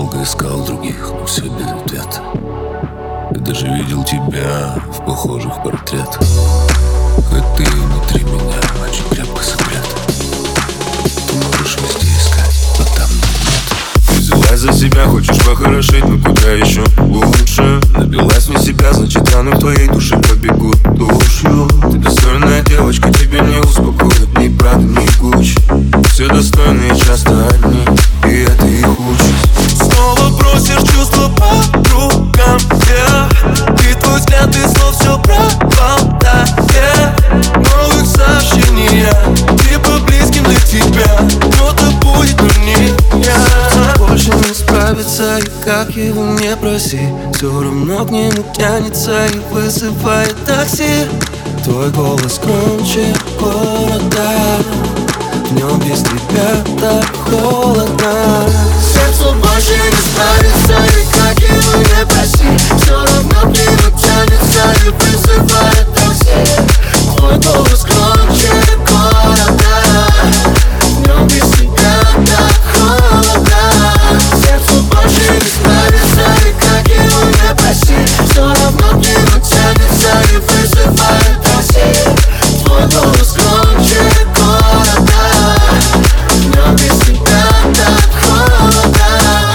долго искал других, но все без ответа. Я даже видел тебя в похожих портретах, хоть ты внутри меня очень крепко согрет. Ты можешь везде искать, но там нет. Ты взялась за себя, хочешь похорошеть, но куда еще лучше? Набилась не себя, значит раны в твоей душе побегут душу. Ты достойная девочка, тебя не успокоит ни Прада, ни Гуччи. Все достойные часто одни, и это их участь. Снова бросишь чувства по рукам, и твой взгляд и слов все пропадает. Новых сообщений типа близким для тебя кто-то будет, но не я. Больше не справится, и как его не проси, все равно к нему тянется и вызывает такси. Твой голос громче города, в нем без тебя так холодно. Сердцу больше не справится, и как его не проси, все равно к нему тянется и вызывает такси. Твой голос громче города, в нем без тебя так холодно. Сердцу больше не справится, и как его не проси, все равно к нему тянется и вызывает такси. Твой голос громче города, в нем без тебя так холодно.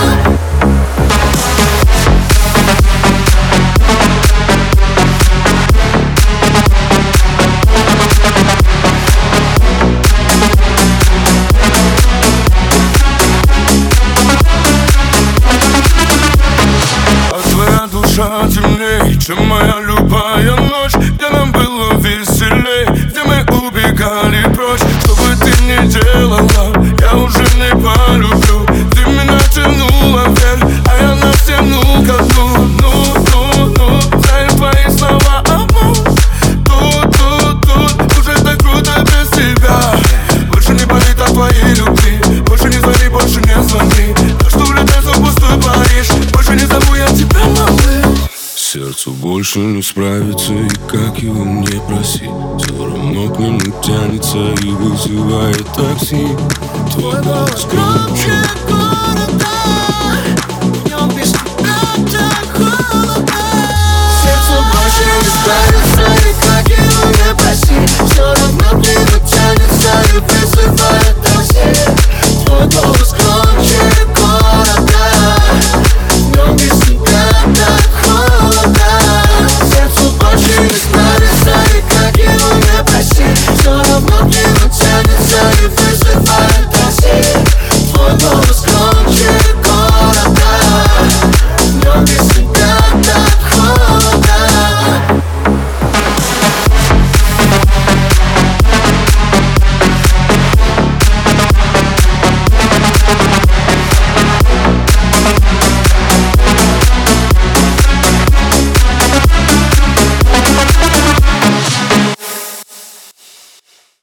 А твоя душа темней, чем моя любая ночь, где нам было веселей, где мы убегали прочь. Что бы ты ни делала, я уже не полюблю. Ты меня тянула вверх, а я нас тянул ко дну. Знаю твои слова обман. Тут уже так круто без тебя. Больше не болит от твоей любви, больше не звони, больше не звони. Так что влетается в пустой Париж, больше не зову я тебя, малыш. Сердцу больше не справится, и как его не проси, все равно к нему тянется и вызывает такси. Твой голос громче